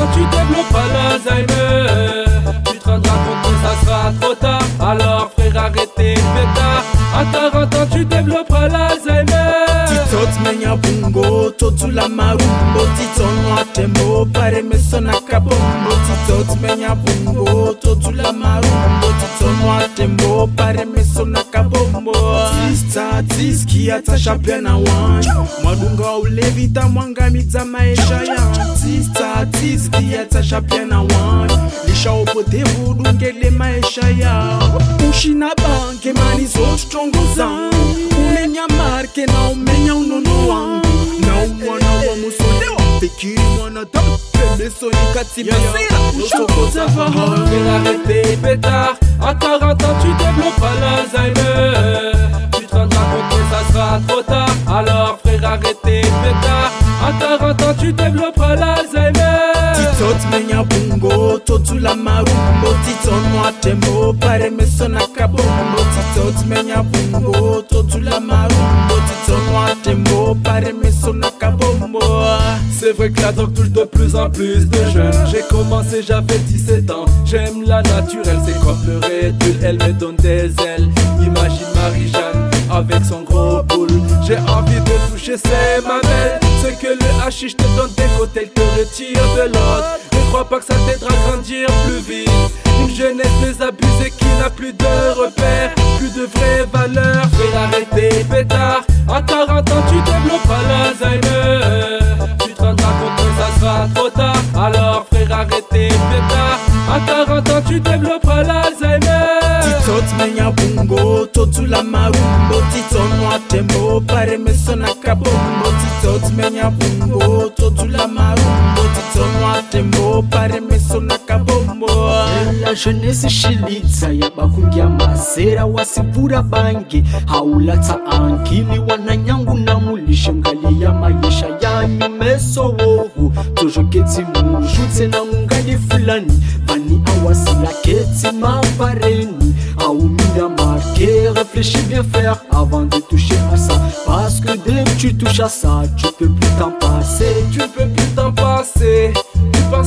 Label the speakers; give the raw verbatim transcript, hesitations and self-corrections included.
Speaker 1: temps tu développeras l'Alzheimer. Tu te rendras compte que ça sera trop tard. Alors frère arrête tes pétards. À quarante ans tu développeras l'Alzheimer.
Speaker 2: Titot menya bungo, totu la marumbo. Titon watembo, pare mesona kabombo. Titot menya bungo, totu la marumbo. Titon watembo, pare mesona kabombo. Tista, tiski atasha pia na wani. Mwadunga ulevita mwangamidza maisha ya. Tista, tiski atasha pia na wani. Lisha upotevu dungele maisha ya. Ushina banke mani zote tongoza. Umenya marke na umenya unono wangu. Na umwana wa musolewa fikiri mwana tamu. Pembeso ni katiba
Speaker 1: Uchokoza fahamu. Frère arrête tes pétards. À quarante ans tu développeras l'Alzheimer. Tu te rendras compte que ça sera trop tard. Alors frère arrête tes pétards. À quarante ans tu développeras l'Alzheimer.
Speaker 2: Titot menya bungo, totu la marumbo. Titon watembo, pare mesona kabombo. Titot menya bungo, totu la marumbo. Titon watembo, pare mesona kabombo.
Speaker 1: C'est vrai que la drogue touche de plus en plus de jeunes. J'ai commencé, j'avais dix-sept ans. J'aime la naturelle, c'est comme le Red Bull, elle me donne des ailes. Imagine Marie-Jeanne avec son gros boule. J'ai envie de toucher ses mamelles. Ce que le hashish te donne des côtés, elle te retire de l'autre. Ne crois pas que ça t'aidera à grandir plus vite. Une jeunesse désabusée qui n'a plus de repères, plus de vraies valeurs. Frère arrête tes pétards. À quarante ans tu développeras l'Alzheimer. Tu te rendras compte que ça sera trop tard. Alors frère arrête tes pétards. À quarante ans tu développeras l'Alzheimer.
Speaker 2: Titot menya bungo, totu la marumbo. Titon watembo, pare mesona kabombo. Titot menya bungo, totu la marumbo. Titon watembo, pare mesona kabombo.
Speaker 3: La jeunesse shilitsa ya bakungia mazera wasipura bangi. Haulata ankili wananyangu na mulishe mgali ya maisha yanyu meso wohu. Tojo keti mujutse na mungali fulani. Bani awasila keti mavareni. Aumia marqué, réfléchis bien faire avant de toucher à ça. Parce que dès que tu touches à ça, tu peux plus t'en passer.
Speaker 1: Tu peux plus t'en passer. Tu penses